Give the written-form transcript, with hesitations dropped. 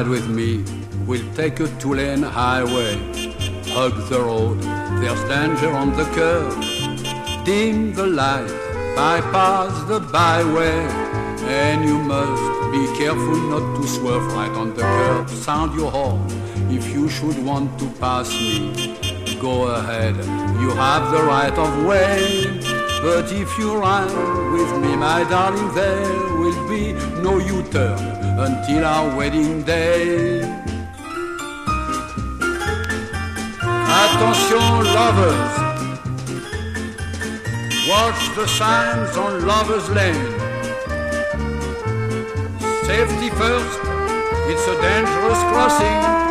Ride with me, we'll take a two-lane highway. Hug the road, there's danger on the curve. Dim the light, bypass the byway, and you must be careful not to swerve right on the curb. Sound your horn if you should want to pass me. Go ahead, you have the right of way. But if you ride with me, my darling, there will be no U-turn until our wedding day. Attention lovers, watch the signs on Lover's Lane. Safety first, it's a dangerous crossing.